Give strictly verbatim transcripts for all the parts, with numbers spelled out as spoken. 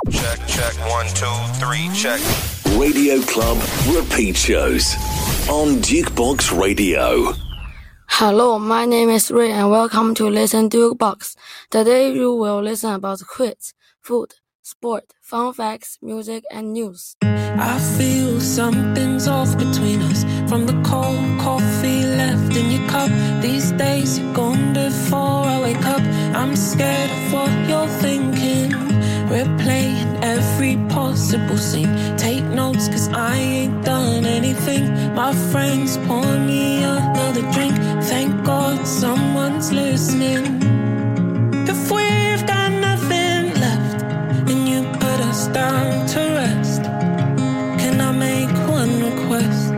Check, check, one, two, three, check. Radio Club repeat shows on Jukebox Radio. Hello, my name is Ray and welcome to Listen Jukebox. Today you will listen about quiz, food, sport, fun facts, music and news. I feel something's off between us. From the cold coffee left in your cup. These days you're gone before I wake up. I'm scared of what you're thinking. Replaying every possible scene. Take notes cause I ain't done anything. My friends pour me another drink. Thank God someone's listening. If we've got nothing left and you put us down to rest, can I make one request?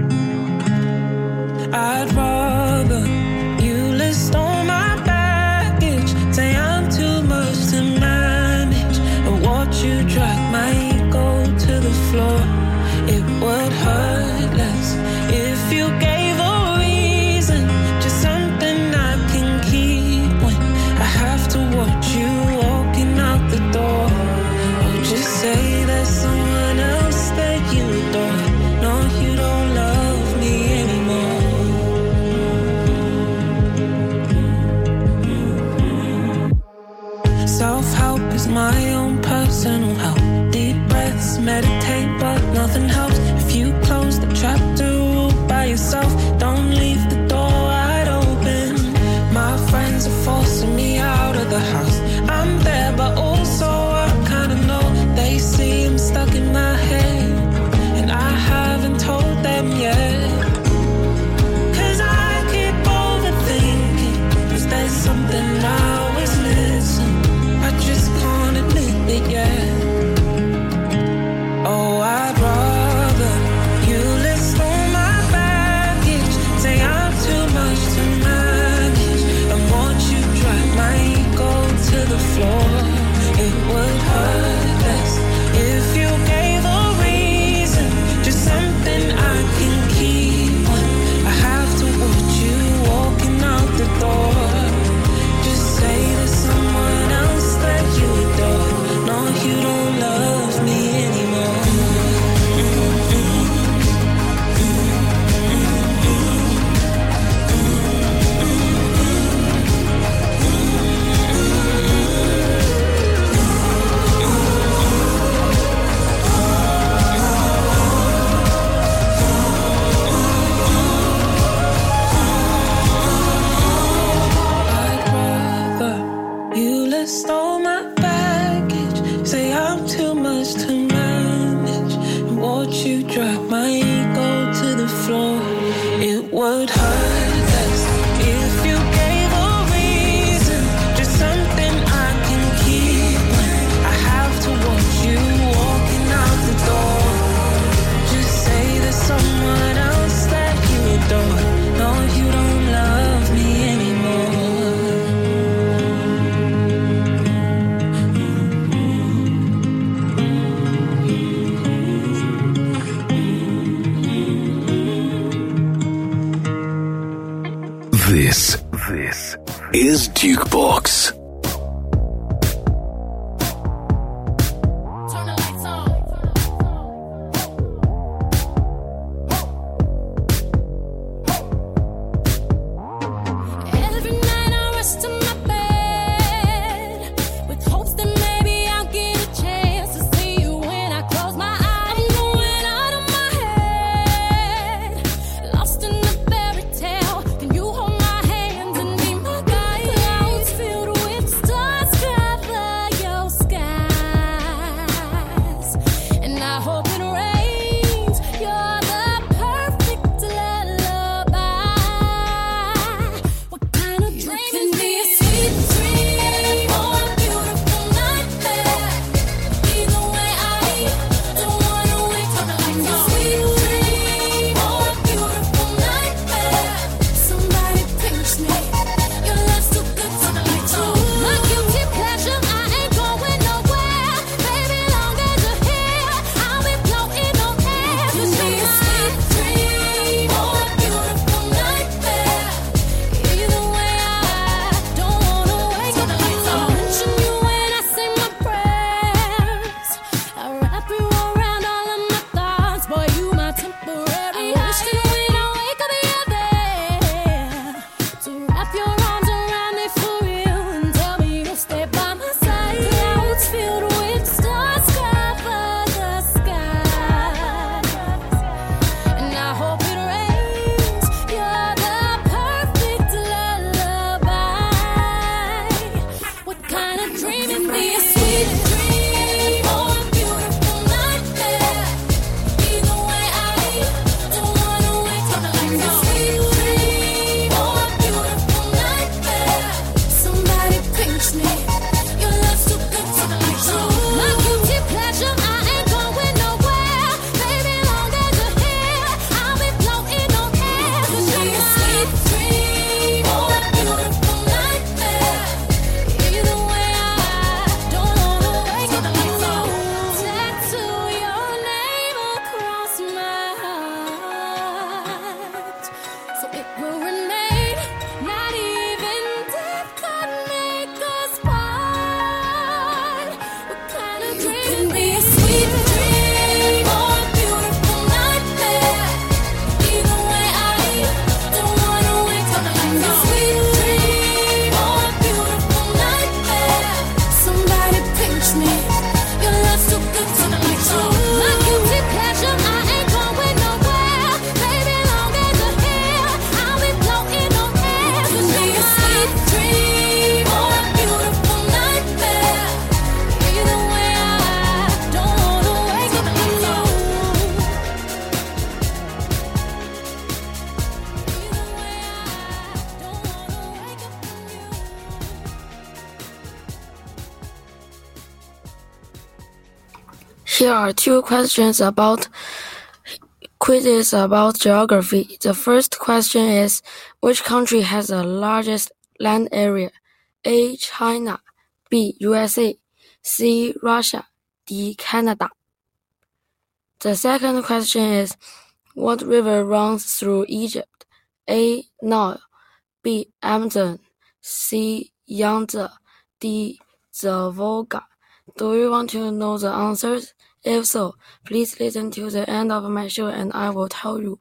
I'd rather you list all my baggage. Say I'm too much to manage and watch you drag my ego to the floor. It would hurt less if you gave a reason, just something I can keep when I have to watch you walking out the door. Or just say there's someone else that you adore. No, you don't love me anymore. Self-help is my own personal help. Deep breaths, meditate, but nothing helps if you close the chapter by yourself. Don't leave the door wide open. My friends are forcing me out of the house. I'm there, but also I kinda know they see I'm stuck in my head, and I haven't told them yet. Cause I keep overthinking. Is there something I was missing? I just can't admit it yet. Oh, I'd rather you list all my baggage. Say I'm too much to manage and watch you drag my ego to the floor. It would hurt less if you gave a reason, just something I can keep when I have to watch you walking out the door. Just say there's someone else that you adore. No, you don't love me anymore. I'd rather you list all my baggage. Say I'm too much to manage and watch you drag my ego to the floor. It would hurt less if you gave a reason, just something I can keep when I have to watch you walking out the door. Just say there's someone else that you adore. No, you don't love me anymore. This, this is Jukebox. Turn the lights on. Every night I rush to my bed with hopes that maybe I'll get a chance to see you when I close my eyes. I'm going out of my head, lost in the fairy tale. Can you hold my hands and be my guide? Clouds filled with Can be a sweet dream or a beautiful nightmare. Either way, I don't wanna wake up like a sweet dream or a beautiful nightmare. Somebody pinch me. Your love's too good to be true. My guilty pleasure, I ain't going nowhere. Baby, long as you're here, I'll be floating on air. Can be a sweet dream or a beautiful nightmare. Either way, I don't wanna wake up with you. Either way, I don't wanna wake up with you. Here are two questions about quizzes about geography. The first question is, which country has the largest land area? A. China, B. U S A, C. Russia, D. Canada. The second question is, what river runs through Egypt? A. Nile, B. Amazon, C. Yangtze, D. the Volga. Do you want to know the answers? If so, please listen to the end of my show and I will tell you.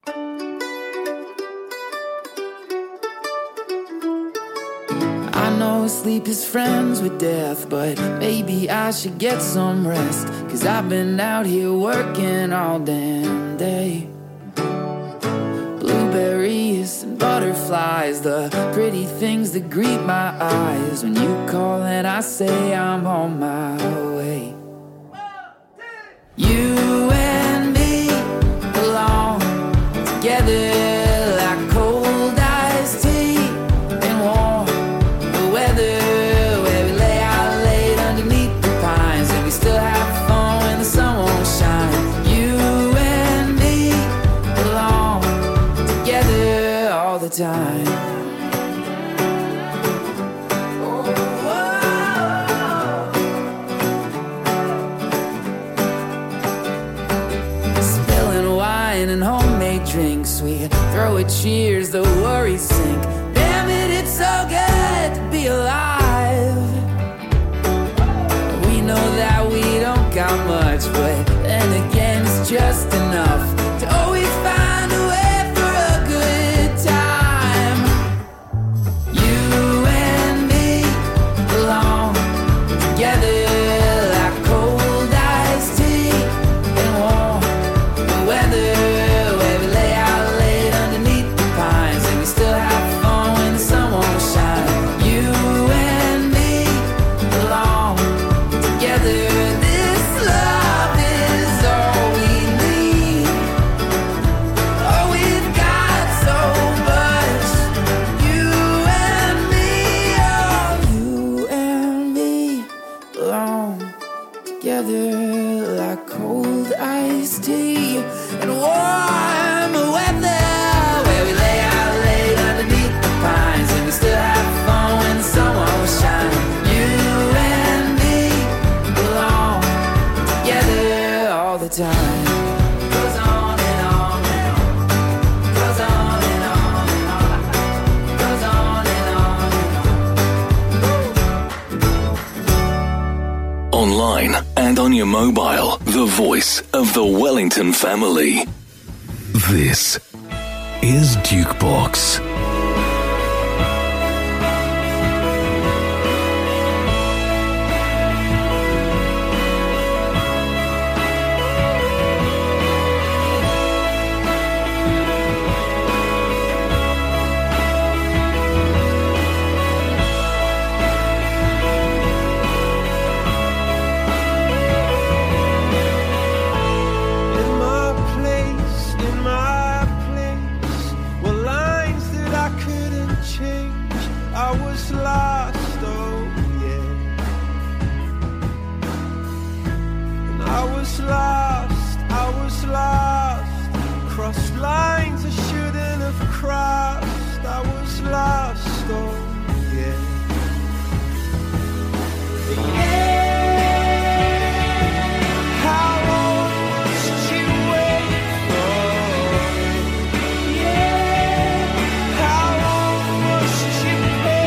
I know sleep is friends with death, but maybe I should get some rest, 'cause I've been out here working all damn day. Blueberries and butterflies, the pretty things that greet my eyes. When you call and I say I'm on my way. You and me belong together like cold iced tea and warm weather, where we lay out late underneath the pines and we still have fun when the sun won't shine. You and me belong together all the time. And homemade drinks, we throw at cheers, the worries sink. Damn it, it's so good to be alive. We know that we don't got much, but then again it's just enough to always find a way for a good time. You and me belong together like cold iced tea and warm weather. Online and on your mobile, the voice of the Wellington family. This is Dukebox.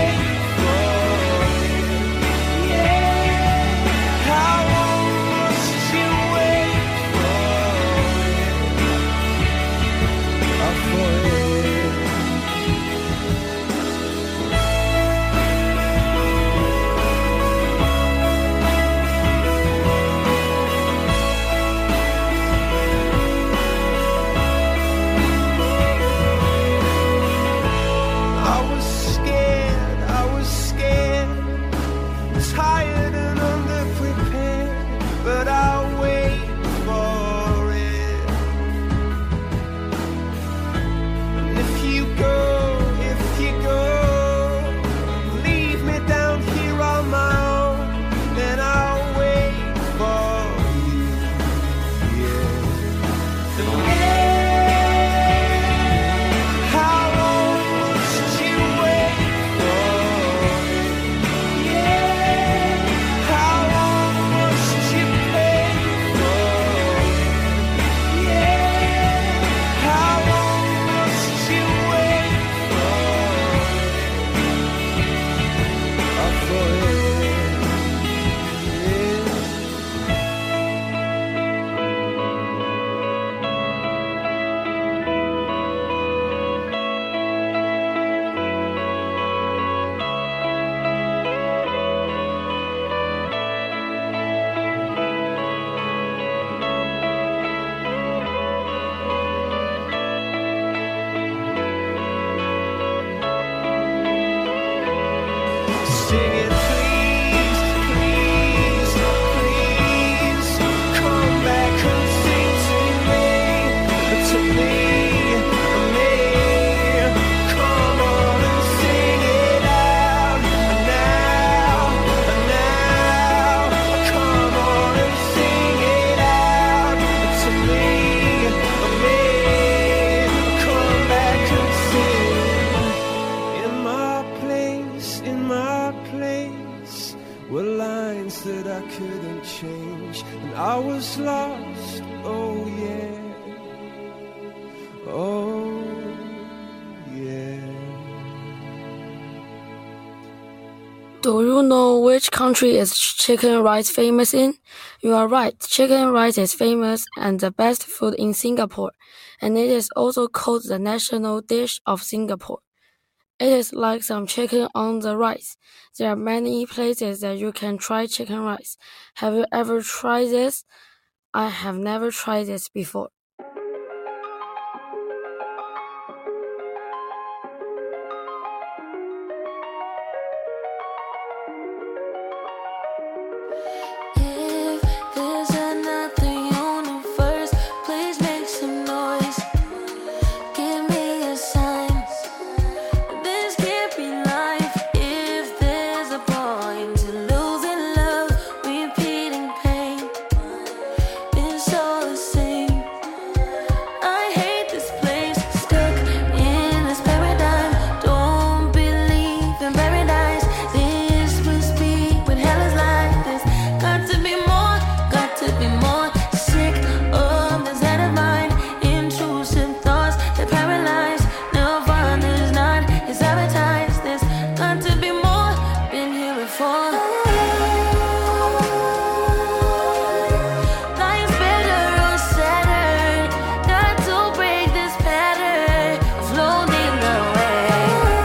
How I was lost, oh yeah, oh yeah. Do you know which country is chicken rice famous in? You are right. Chicken rice is famous and the best food in Singapore, and it is also called the national dish of Singapore. It is like some chicken on the rice. There are many places that you can try chicken rice. Have you ever tried this? I have never tried this before. If there's another universe, please make some noise. Give me a sign. This can't be life. If there's a point to losing love, repeating pain, it's all the same. I hate this place, stuck in this paradigm. Don't believe in paradise. This must be what hell is like. This got to be more, got to be more. Sick of this head of mine. Intrusive thoughts that paralyze. No fun is not, it's advertised. This got to be more, been here before. Life's better on Saturn. Got to break this pattern of floating away.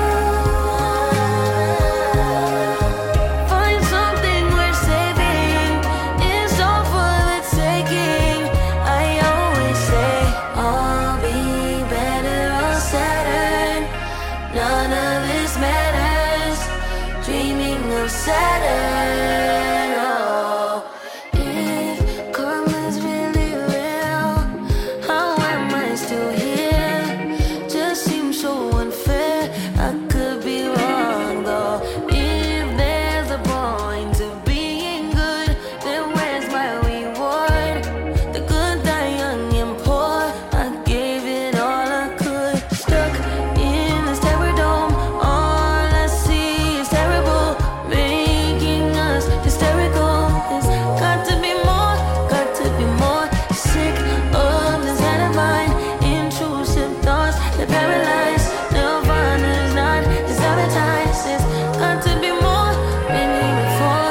Find something worth saving. It's all for the taking. I always say I'll be better on Saturn. None of this matters. Dreaming of Saturn. Oh, if karma's really real, how am I still here? Just seems so unfair. I could be wrong though. If there's a point to being good, then where's my reward? The good die young and poor. I gave it all I could. Stuck in this terror dome. All I see is terrible, making us hysterical. It's got to be more, got to be more. Sick of this head of mine. Intrusive thoughts that paralyze. No fun is not, it's advertised. It's got to be more, been here before.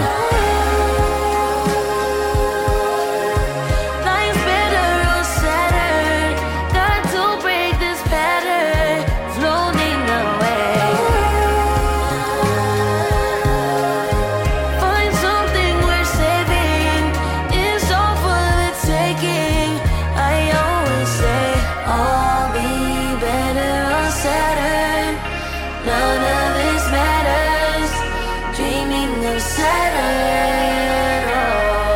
Life's better on Saturn. Got to break this pattern, floating away. Find something worth saving. It's all for the taking. I always say I'll be better on Saturn. None of this matters. Dreaming of Saturn. Oh.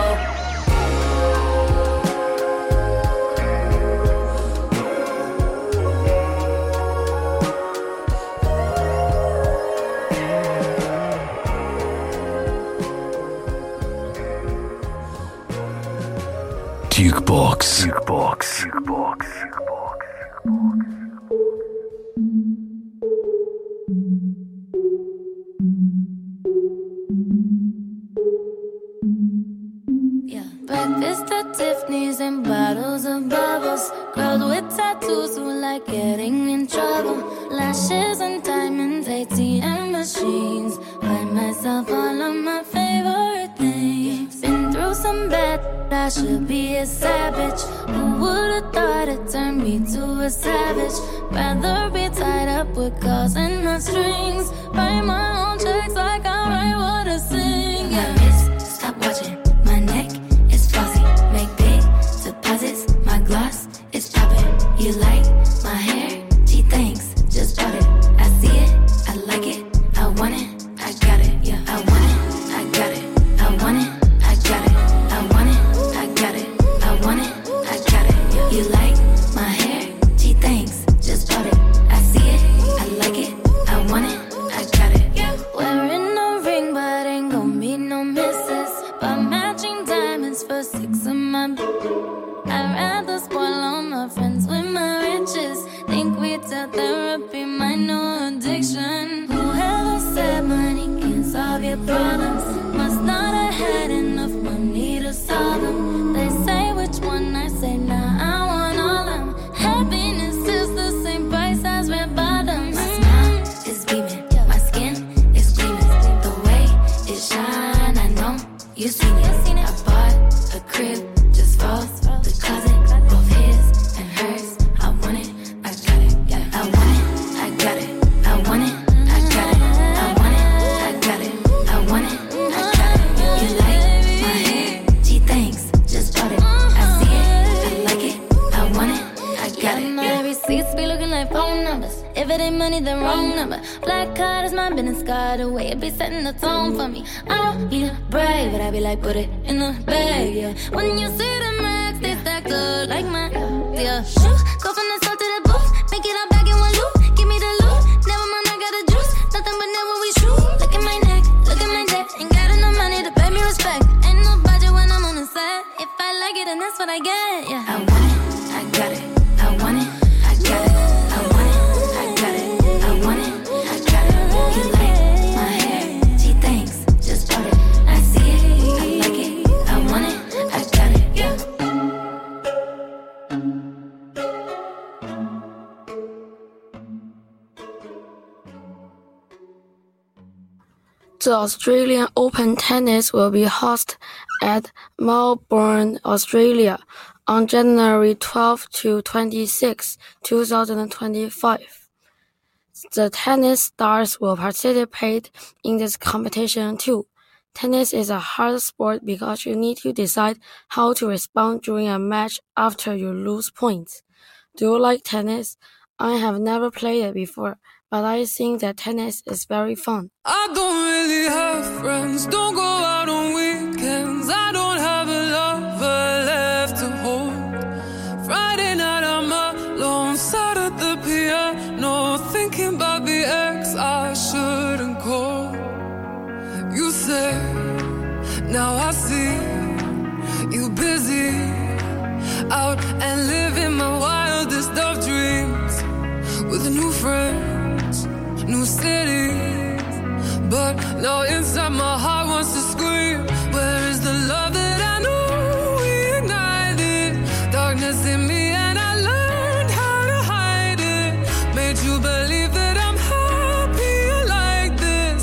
Jukebox. Jukebox. Jukebox. Yeah. Breakfast at Tiffany's and bottles of bubbles. Girls with tattoos who like getting in trouble. Lashes and diamonds, A T M machines. Buy myself all of my favorite things. Been through some bad, I should be a savage. Who would've thought it turned me to a savage? Rather be tied up with calls and not strings. Write my own checks like I write what I sing. Yeah. My wrist, stop watching. My neck is flossy. Make big deposits. My gloss is popping. You like my hair? Gee, thanks. Just bought it. I see it. I like it. I want it. I got it. Yeah. I want it. I got it. I want it. I got it. I want it. I got it. I want it. I got it. Yeah. You like my hair? Gee, thanks. Just bought it. I see it. I like it. I want it. I got it. Yeah. Wearing a ring, but ain't gon' be no misses. But matching diamonds for six of my. I'd rather spoil all my friends with my riches. Think we tell therapy my new addiction. Whoever said money can solve your problems must not have had enough money to solve them. They numbers. If it ain't money, then wrong number. Black card is my business card. The way it be setting the tone for me. I don't need a brag, but I be like, put it in the bag, yeah. When you see the max, they stacked up like mine, yeah. Shoot, go from the south to the booth. Make it all back in one loop. Give me the loot. Never mind, I got the juice. Nothing but never we shoot. Look at my neck, look at my neck. Ain't got enough money to pay me respect. Ain't no budget when I'm on the set. If I like it, then that's what I get, yeah. I want it, I got it. I want it, I got it. I want it, I got it. I want it, I got it. He like my hair, she thinks, just bought it. I see it, I like it. I want it, I got it, yeah. The Australian Open Tennis will be hosted at Melbourne, Australia on January twelfth to twenty-sixth, two thousand twenty-five. The tennis stars will participate in this competition too. Tennis is a hard sport because you need to decide how to respond during a match after you lose points. Do you like tennis? I have never played it before, but I think that tennis is very fun. I don't really have friends, don't go out on weekends. I don't have a lover left to hold. Friday night I'm alone, sat at the piano, thinking about the ex I shouldn't call. You say, now I see you busy, out and living my wildest of dreams, with new friends, new cities. But now inside my heart wants to scream, where is the love that I knew we ignited? Darkness in me and I learned how to hide it. Made you believe that I'm happier like this.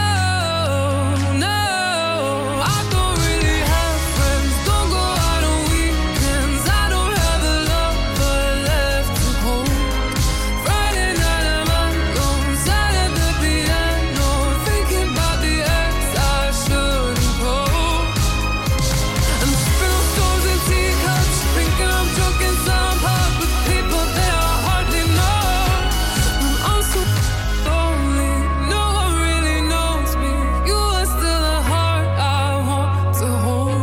No, no, I don't really have friends, don't go out on weekends. I don't have a lover left to hold. Friday night I'm alone, sat at the piano, thinking about the ex I shouldn't call. I'm spilling stones in teacups, thinking I'm drunk in some pub with people that I hardly know. I'm so lonely, no one really knows me. You are still a heart I want to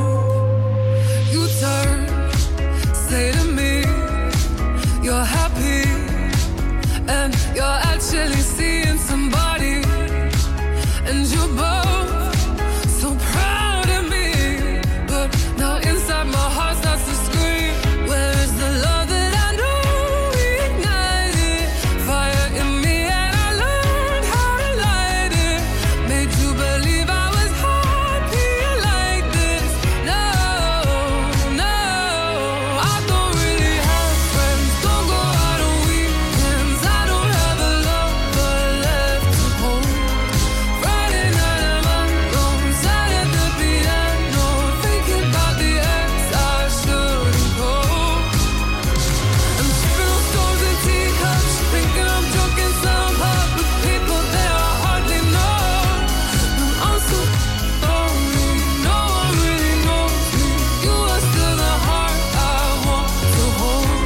hold. You turn, say to me, you're happy, and you're actually seeing somebody, and you're both so proud of me. But now inside my heart starts to scream, where is the love that I knew we ignited? Fire in me and I learned how to light it. Made you believe I was happier like this. No, no, I don't really have friends, don't go out on weekends. I don't have a lover left to hold. Friday night I'm alone, sat at the piano, thinking about the ex I shouldn't call. I'm spilling stones in teacups, thinking I'm drunk in some pub with people that I hardly know. I'm so lonely, no one really knows me. You are still the heart I want to hold.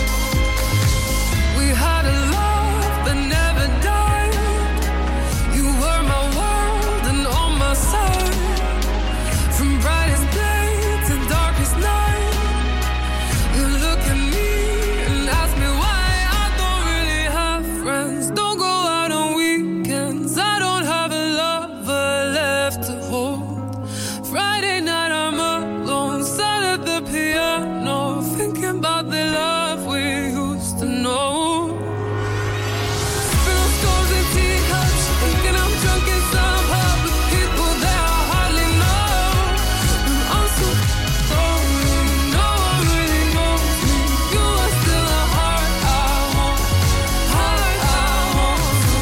We had a love that never died. You were my world and on my side. From brightest day to darkest night, you look at me and ask me why. I don't really have friends, don't go out on weekends. I don't have a lover left to hold. Friday night I'm alone, sat at the piano, thinking about the love we used to know. Spilling stones in teacups, thinking I'm drunk in some pub with people that I hardly know. I'm so lonely, no one really knows me. You are still a heart I want, heart I want to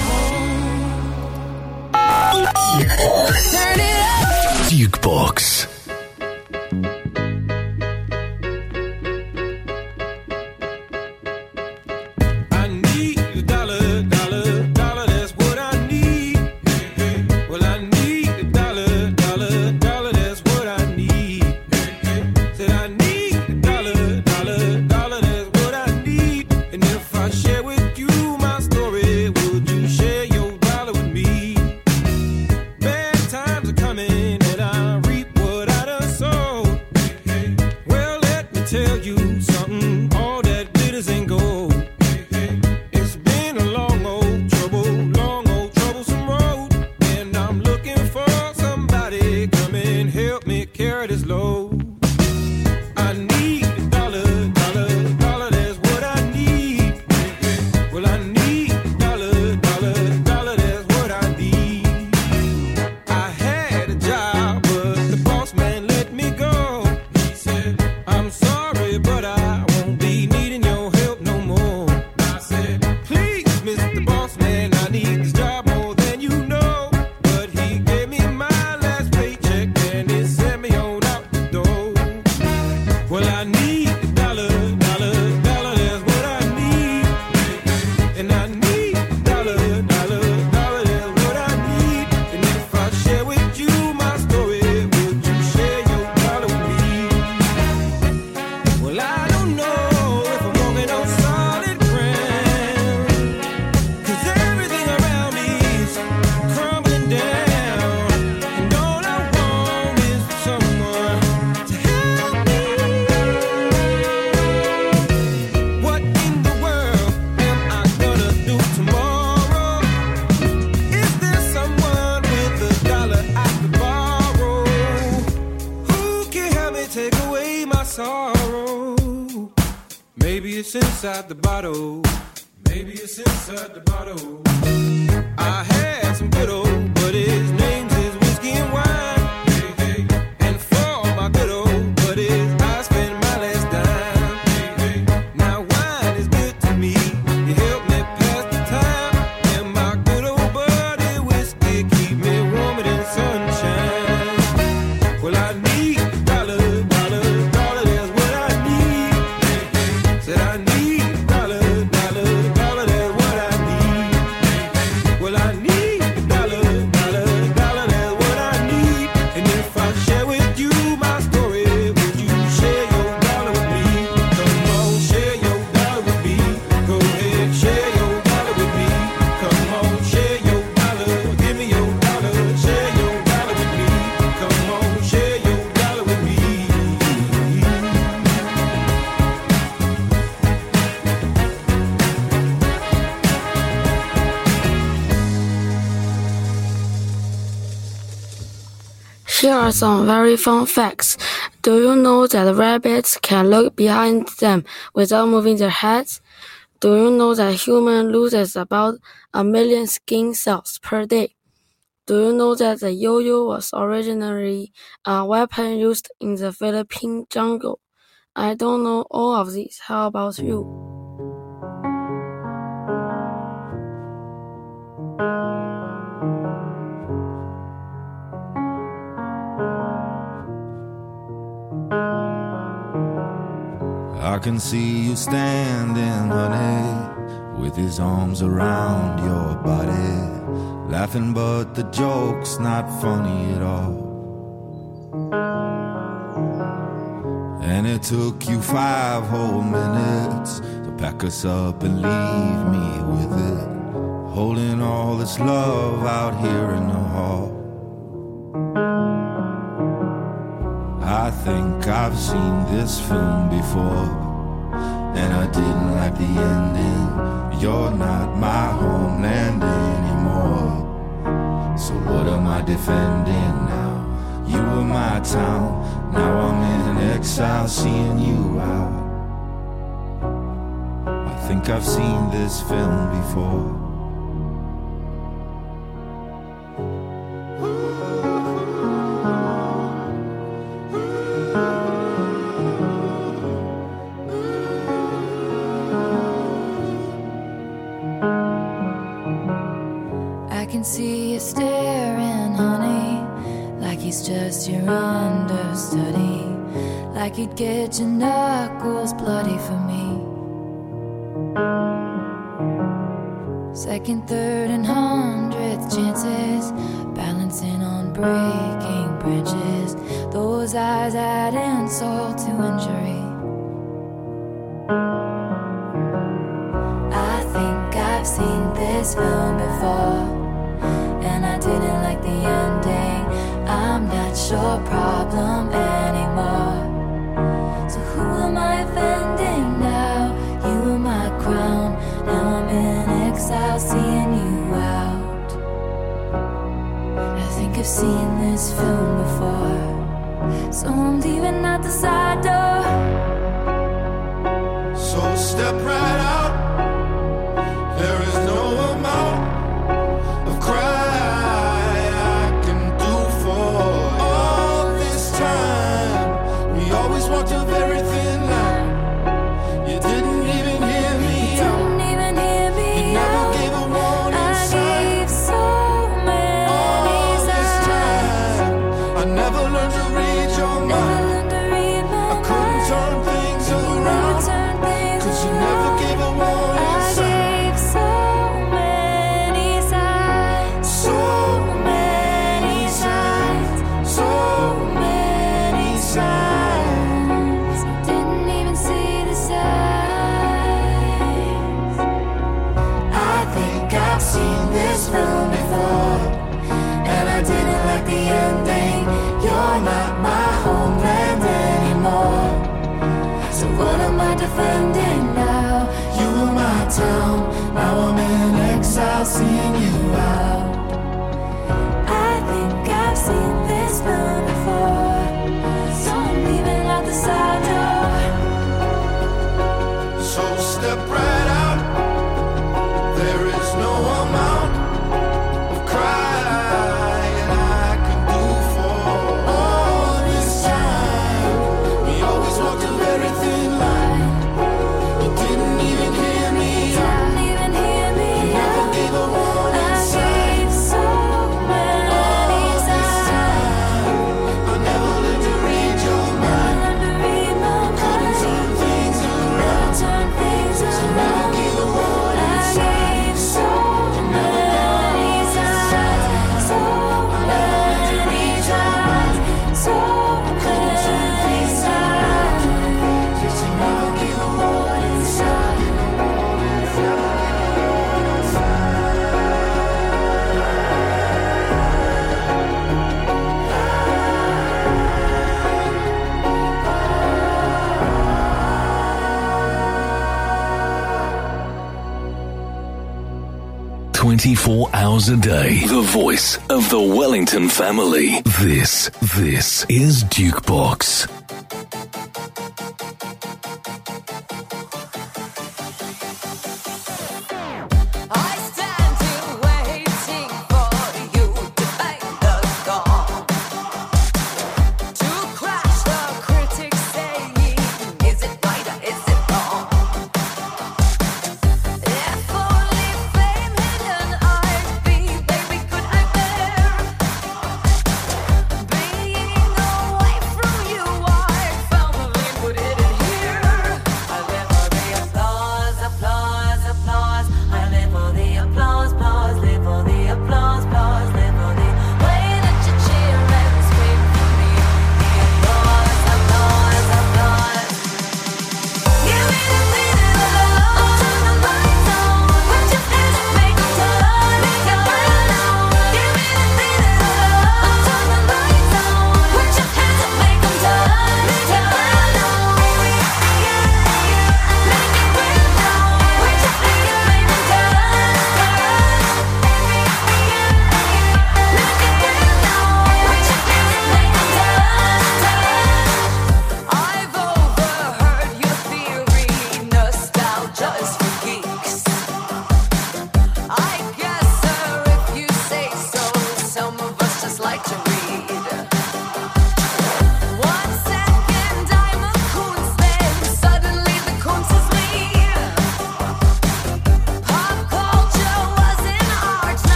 hold. Turn it up. Jukebox. tell you something, all that glitters ain't gold. It's been a long old trouble, long old troublesome road, and I'm looking for somebody come and help me carry this load. I need a dollar, dollar, dollar, that's what I need. Well, I need a dollar, dollar, dollar, that's what I need. I had a job, but the boss man let me go. He said, I'm sorry, but I won't be needing your help no more. I said, please, Mister Boss Man, I need this job more than you know. But he gave me my last paycheck and he sent me on out the door. Well, I need a dollar, dollar, dollar, that's what I need. And I need a dollar, dollar, dollar, that's what I need. And if I share with you my story, would you share your dollar with me? Well, I don't know if I'm walking on solid ground, 'cause everything around me is crumbling down. And all I want is someone to help me. What in the world am I gonna do tomorrow? Is there someone with a dollar I could borrow? Who can help me take away my sorrow? Maybe it's inside the bottle. Maybe it's inside the bottle. I had some good old buddies, names is whiskey and wine. Hey, hey. And for my good old buddies, I spend my last dime. Hey, hey. Now wine is good to me. You help me pass the time. And my good old buddy whiskey keep me warmer than sunshine. Well, I need a dollar, dollar, dollar, that's what I need. Hey, hey. Said I need a dollar, dollar, dollar, that's what I need. Hey, hey. Well, I need a dollar, dollar, dollar, that's what I need. And if I share with you my story, would you share your dollar with me? Come on, share your dollar with me. Go ahead, share your dollar with me. Come on, share your dollar. Give me your dollar. Share your dollar with me. Come on, share your dollar with me. Here are some very fun facts. Do you know that rabbits can look behind them without moving their heads? Do you know that human loses about a million skin cells per day? Do you know that the yo-yo was originally a weapon used in the Philippine jungle? I don't know all of these. How about you? I can see you standing, honey, with his arms around your body, laughing but the joke's not funny at all. And it took you five whole minutes to pack us up and leave me with it, holding all this love out here in the hall. I think I've seen this film before, and I didn't like the ending. You're not my homeland anymore, so what am I defending now? You were my town, now I'm in exile seeing you out. I think I've seen this film before. I can see you staring, honey, like he's just your understudy, like he'd get your knuckles bloody for me. Second, third, and hundredth chances, balancing on breaking branches. Those eyes add insult to injury. I think I've seen this film before, and I didn't like the ending. I'm not your problem anymore, so who am I seen this film before. So I'm leaving out the side door. So step right out. There is no amount of cry I can do for all this time. We always walked a very thin line. You didn't even hear me out. Didn't even hear me You never out. gave a warning I sign. gave so many All this signs. time, I never learned to read your Never mind. learned to read my I couldn't mind. turn things Never around. turn things Cause you around. never gave a warning I sign. gave so many signs. So many signs, so many signs. Didn't even see the signs. I think I've seen this film before, and I didn't like the ending. You're not my homeland anymore. So what am I defending now? You were my town, now I'm in exile, seeing you out. I think I've seen this film before. So I'm leaving out the side door. So step right out. There is no amount of crying I can do for all this time. We always walked a very thin line. You didn't even hear me out. Didn't even hear me You never out. gave a warning I sign. gave so many All this signs. time, I never learned to read your mind. Learned to read my Couldn't mind. turn things around. Turn things You never around. gave a warning I sign. gave so many signs. So many signs. So many signs. You never gave a warning sign. twenty-four hours a day. The voice of the Wellington family. This, this is Dukebox. I stand here waiting for you to make the call, to crash the critics saying, is it right or is it wrong? If only fame hidden I'd be, baby, could I bear being away from you? I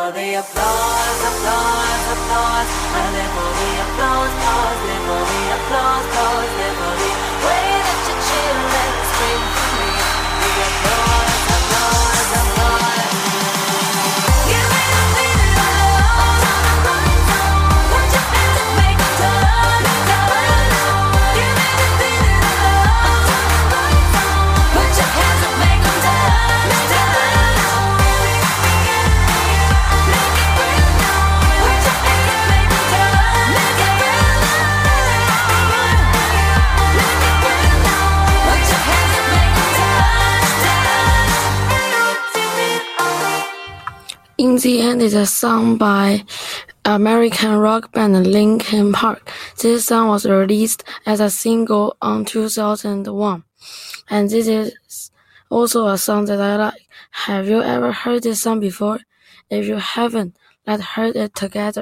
for the applause, applause, applause. I live for the applause, pause, live for the applause, pause, live for the way that you chill and scream for me. The applause, applause, applause. You may not feel it alone. Put your hands up, make them turn, turn. You may not feel it alone. Put your hands up, make them turn, turn. In the End is a song by American rock band Linkin Park. This song was released as a single on two thousand one. And this is also a song that I like. Have you ever heard this song before? If you haven't, let's hear it together.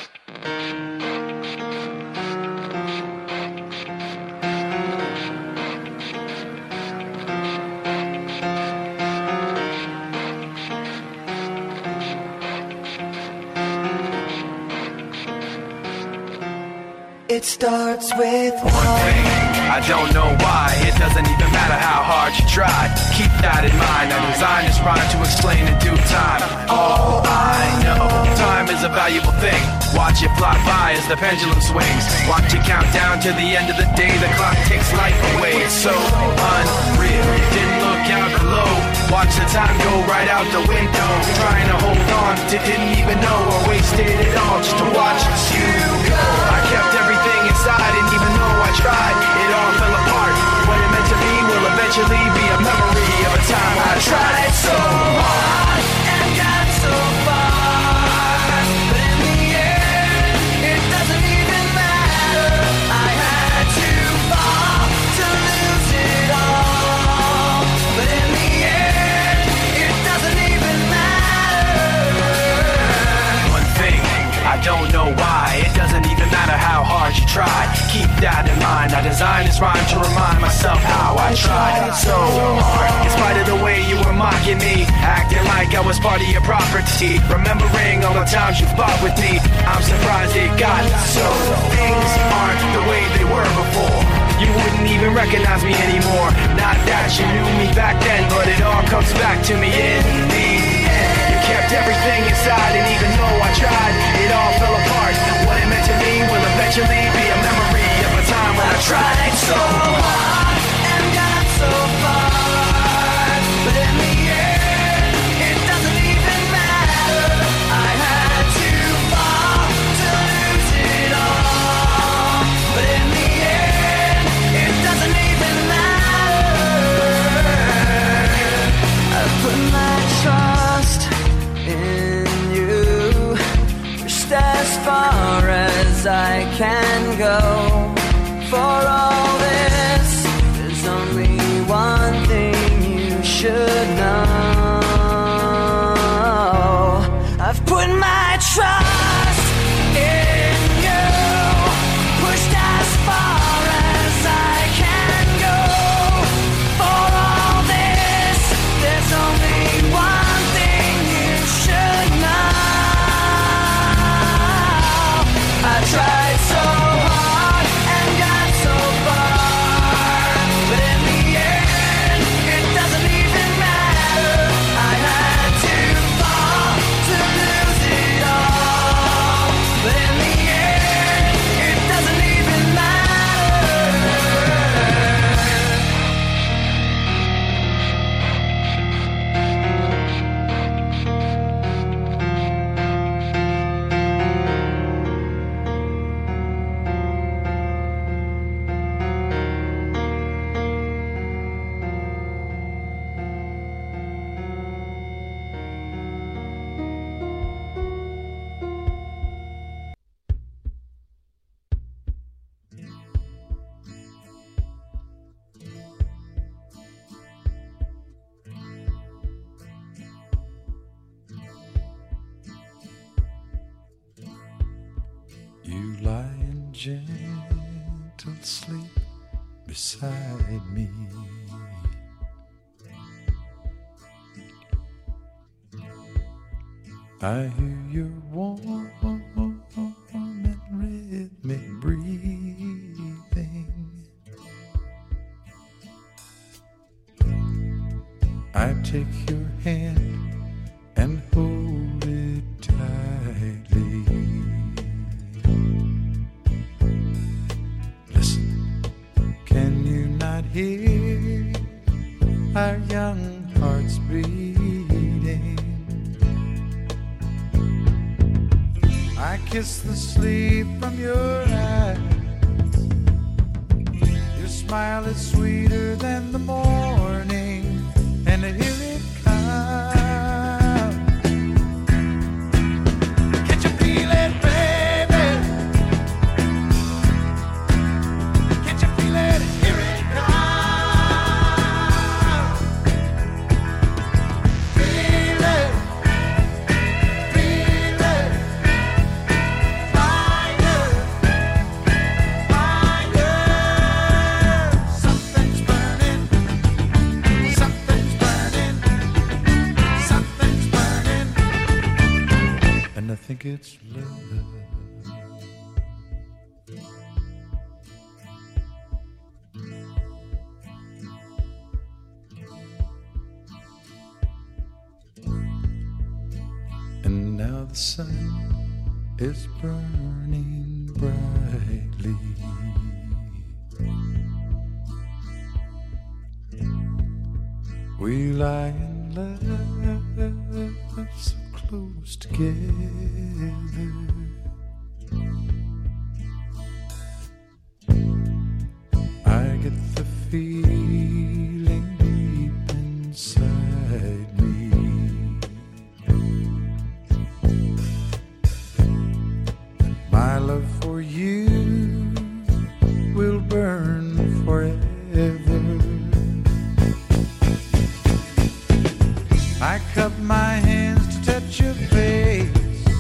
It starts with one thing, I don't know why. It doesn't even matter how hard you try. Keep that in mind. I designed this rhyme to explain in due time. All I know, time is a valuable thing. Watch it fly by as the pendulum swings. Watch it count down to the end of the day. The clock takes life away. It's so unreal. Didn't look out below. Watch the time go right out the window. Trying to hold on to didn't even know or wasted it all just to watch you go. I kept everything inside, and even though I tried, it all fell apart. What it meant to me will eventually be a memory of a time I tried so hard and got so far. But in the end, it doesn't even matter. I had to fall to lose it all. But in the end, it doesn't even matter. One thing, I don't know why. It doesn't even matter how hard you try. Keep that in mind. I designed this rhyme to remind myself how I tried so hard. In spite of the way you were mocking me, acting like I was part of your property, remembering all the times you fought with me, I'm surprised it got so. Things aren't the way they were before. You wouldn't even recognize me anymore. Not that you knew me back then, but it all comes back to me in the end. You kept everything inside, and even though I tried, it all fell apart. What it meant to me will eventually be a memory of a time when I tried so hard and got so far. But in the end, it doesn't even matter. I had to fall to lose it all. But in the end, it doesn't even matter. I put my trust in you, just as far as I can go. For all this, there's only one thing you should know. I've put my trust in you, pushed as far as I can go. For all this, there's only one thing you should know. I tried so hard and got so far, but in the end, it doesn't even matter. I had to fall to lose it all, but in the end, it doesn't even You lie in gentle sleep beside me. I hear your warm and rhythmic breathing. I take your hand and hold it tightly. Listen, can you not hear our young hearts beating? I kiss the sleep from your eyes. Your smile is sweeter than the morning, and here it comes. Can't you feel it, baby? Can't you feel it? Here it comes. Feel it, feel it. Fire, fire. Something's burning. Something's burning. Something's burning. And I think it's love. And now the sun is burning brightly. We lie in love so close together. I get the feeling deep inside me. My love for you will burn forever. I cup my hands to touch your face,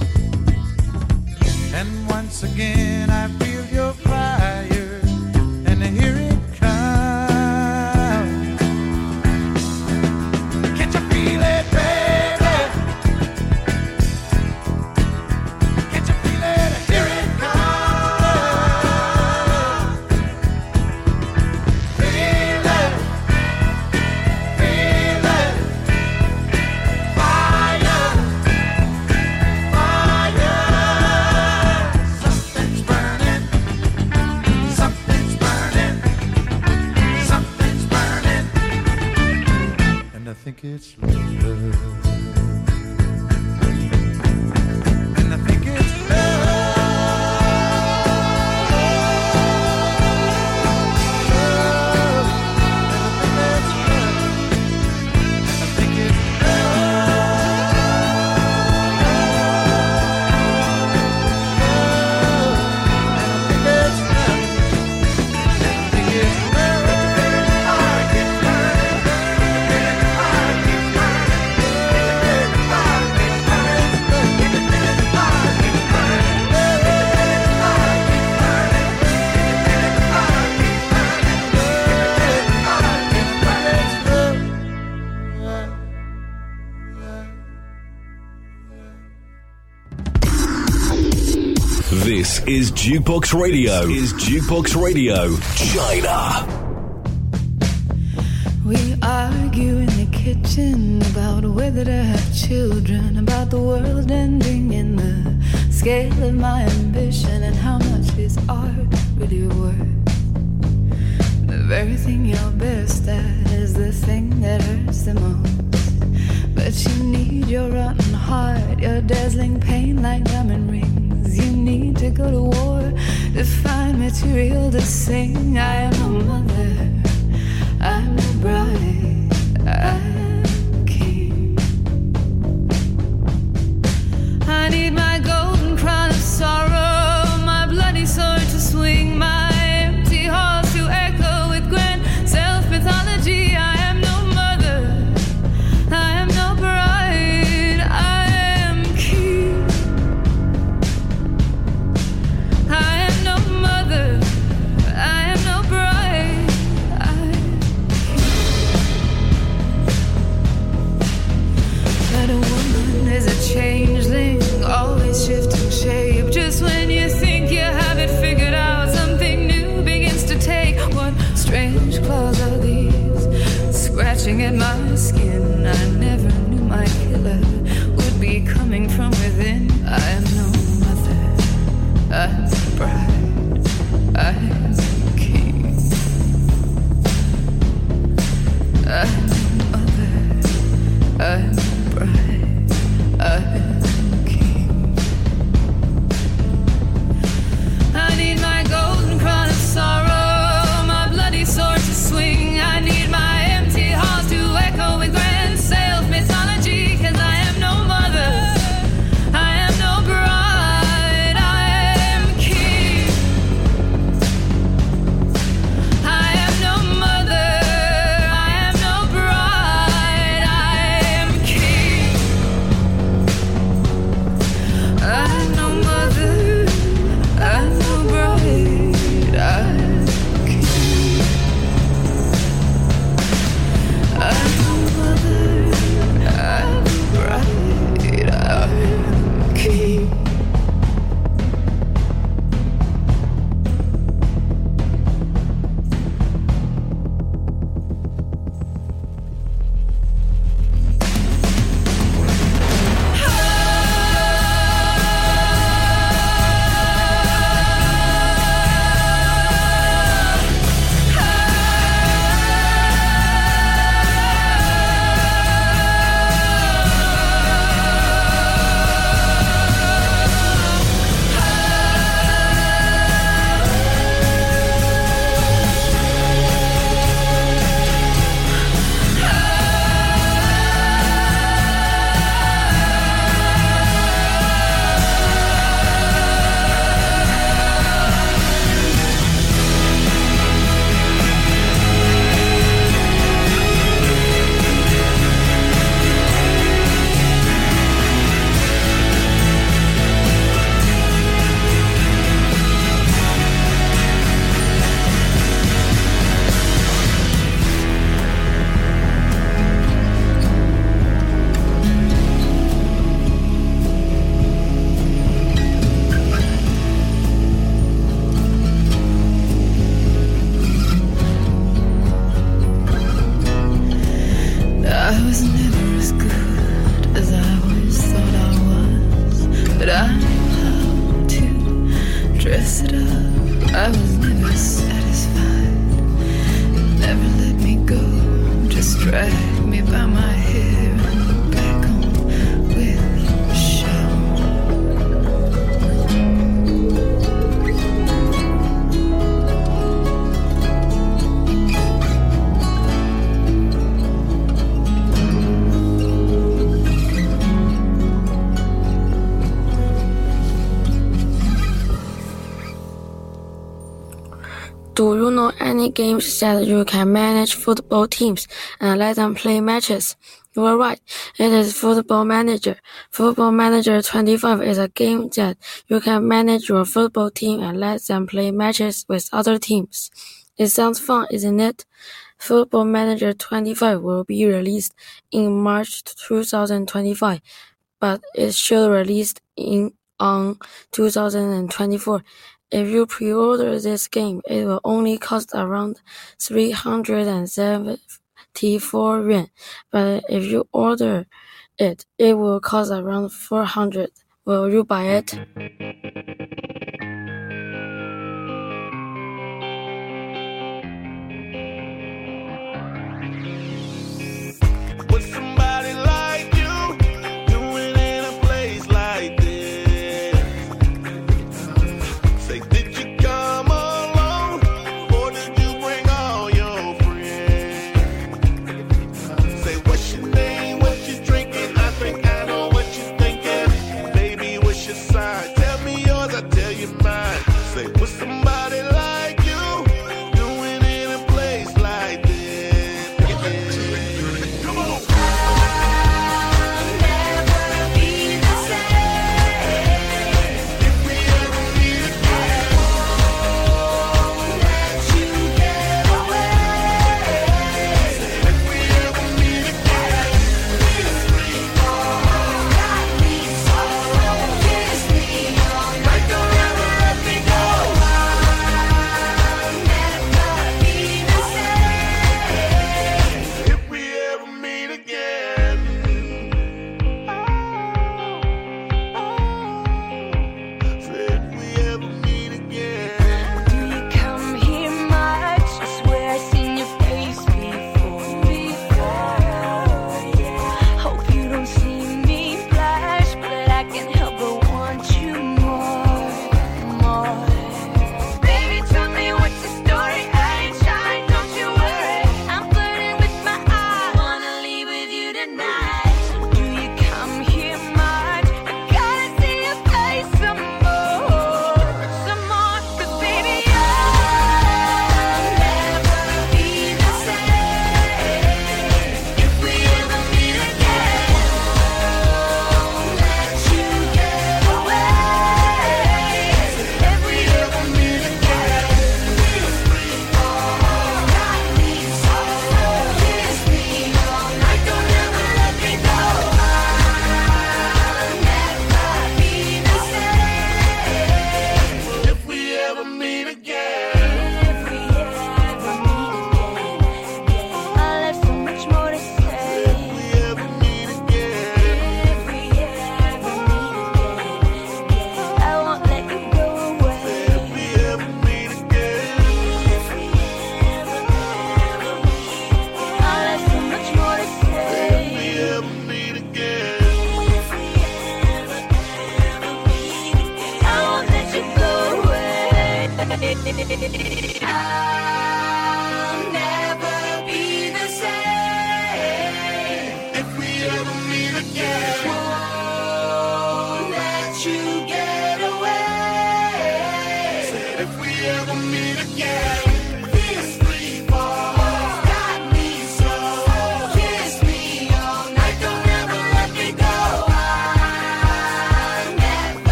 and once again I feel your fire, and here it comes. Can't you feel it, baby? Can't you feel it? Here it comes. Feel it, feel it. Fire, fire. Something's burning. Something's burning. Something's burning. And I think it's love. And I think it's This is Jukebox Radio. Is Jukebox Radio China? We argue in the kitchen about whether to have children, about the world ending in the scale of my ambition, and how much is art really worth. The very thing you're best at is the thing that hurts the most. But you need your rotten heart, your dazzling pain like diamond rings. You need to go to war to find material to sing. I am a mother, I'm a bride, I'm king. I need my golden crown of sorrow, my bloody sword to swing, my empty halls to echo with grand self-mythology. I am no mother, I am no bride, I am king. I am no mother, I am no bride, I am king. scratching at my skin. I never knew my killer would be coming from within. I am no mother, I'm a bride, I'm a king. I'm no mother, I'm a bride, I'm a king. I need my golden crown of sorrow, my bloody sword to swing. I need my empty halls to echo with grand sail of mythology. 'Cause I am no mother, I am no bride, I am king. I am no mother, I am no bride, I am king. I'm no mother, I'm no bride, I'm king. I'm no mother, I'm no bride, I'm king. I was never as good as I always thought I was, but I knew how to dress it up. I was never satisfied, it never let me go. Just drag me by my hair and go back home with a show. Do you know any games that you can manage football teams and let them play matches? You are right. It is Football Manager. Football Manager twenty-five is a game that you can manage your football team and let them play matches with other teams. It sounds fun, isn't it? Football Manager twenty-five will be released in March two thousand twenty-five, but it should release in on two thousand twenty-four. If you pre-order this game, it will only cost around three hundred seventy-four yuan, but if you order it, it will cost around four hundred. Will you buy it? With somebody like you, doing in a place like this. Say, did you come alone, or did you bring all your friends? Say, what's your name, what you drinking? I think I know what you're thinking. Baby, what's your sign? Tell me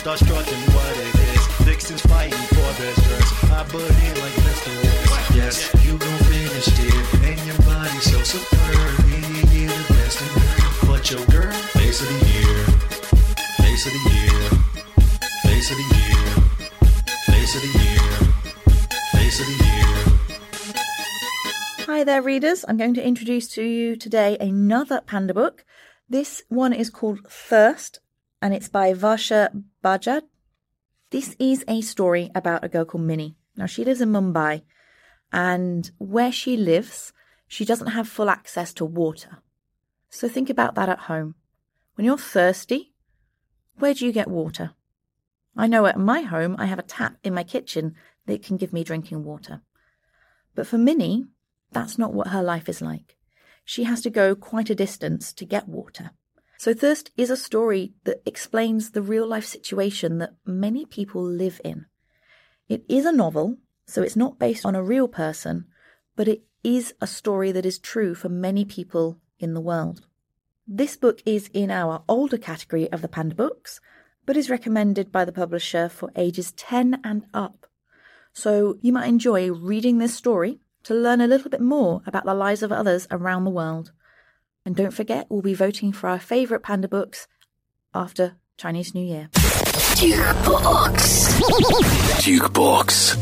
start strutting what it is. Vixens fighting for best dress. I butt in like Mister West. Yes, you gon' finish it. And your body so superb. Yeah, yeah, yeah, the best in her. But your girl, face of the year. Face of the year. Face of the year. Face of the year. Face of the year. Hi there, readers. I'm going to introduce to you today another panda book. This one is called Thirst, and it's by Varsha Bajaj. This is a story about a girl called Minnie. Now, she lives in Mumbai, and where she lives, she doesn't have full access to water. So think about that at home. When you're thirsty, where do you get water? I know at my home, I have a tap in my kitchen that can give me drinking water. But for Minnie, that's not what her life is like. She has to go quite a distance to get water. So Thirst is a story that explains the real-life situation that many people live in. It is a novel, so it's not based on a real person, but it is a story that is true for many people in the world. This book is in our older category of the Panda books, but is recommended by the publisher for ages ten and up. So you might enjoy reading this story to learn a little bit more about the lives of others around the world. And don't forget, we'll be voting for our favourite Panda books after Chinese New Year. Jukebox. Jukebox.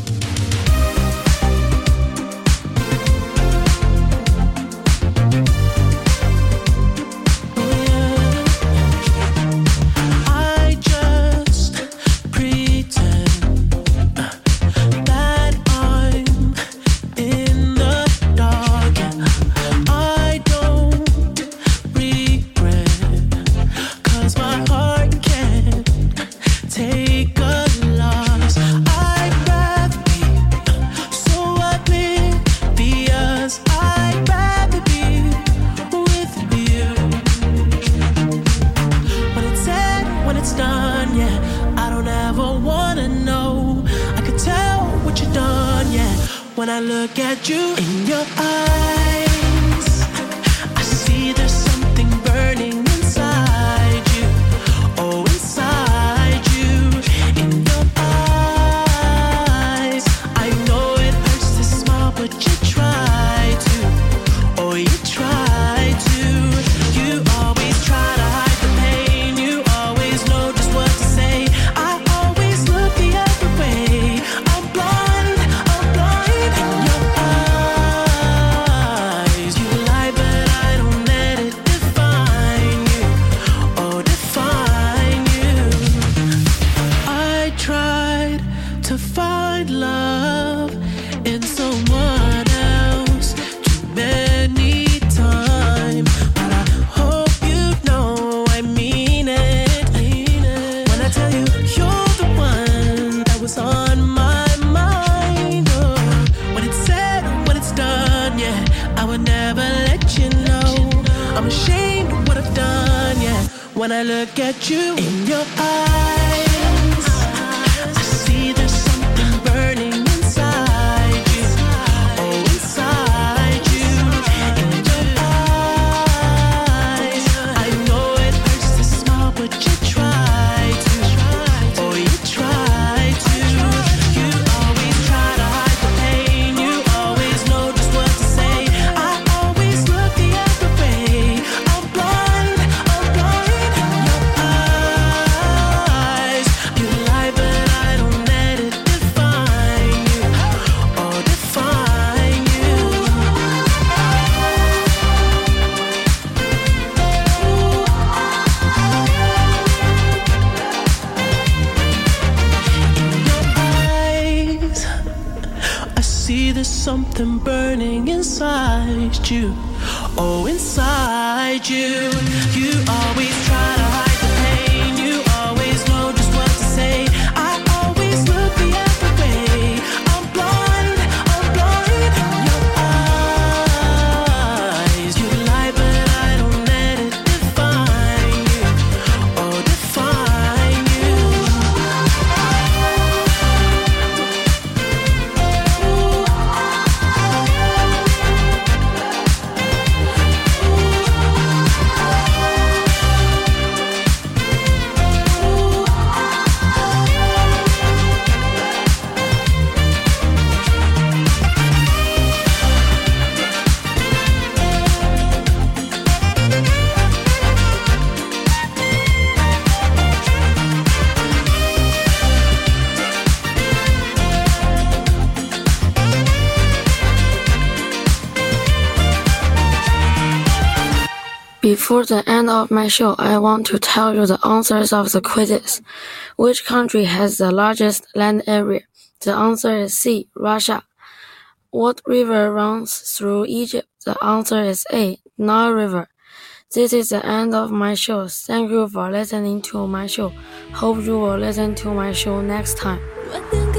I just pretend that I'm in the dark. I don't regret, 'cause my heart can't take a loss. I'd rather be so oblivious. I'd rather be with you. When it's said, when it's done, yeah, I don't ever wanna know. I could tell what you've done, yeah. When I look at you in your eyes, I see there's something burning inside you. Oh, inside you, in your eyes. I know it hurts to smile, but you try to. Oh, you try to. You always try to hide the pain. You always know just what to say. I always look the other way. I'm blind, I'm blind in your eyes. You lie, but I don't let it define you. Oh, define you. I tried to find love in someone else too many times, but I hope you know I mean it. When I tell you you're the one that was on my mind. Oh, when it's said, when it's done, yeah, I would never let you know. I'm ashamed of what I've done, yeah. When I look at you in your eyes, I see there's something burning inside you. Oh, inside you, in your eyes. I know it hurts to smile, but you try to. Oh, you try to. You always try to hide the pain. You always know just what to say. I always look the other way. I'm blind, I'm blind in your eyes. You lie, but I don't let it define you. Oh, define you. Eyes, I see there's something burning inside you. Oh, inside you. You always try to hide the pain. You always know just what to say. I always look the other way. I'm blind, I'm blind in your eyes. You lie, but I don't let it define you. Oh, define you. Before the end of my show, I want to tell you the answers of the quizzes. Which country has the largest land area? The answer is C, Russia. What river runs through Egypt? The answer is A, Nile River. This is the end of my show. Thank you for listening to my show. Hope you will listen to my show next time.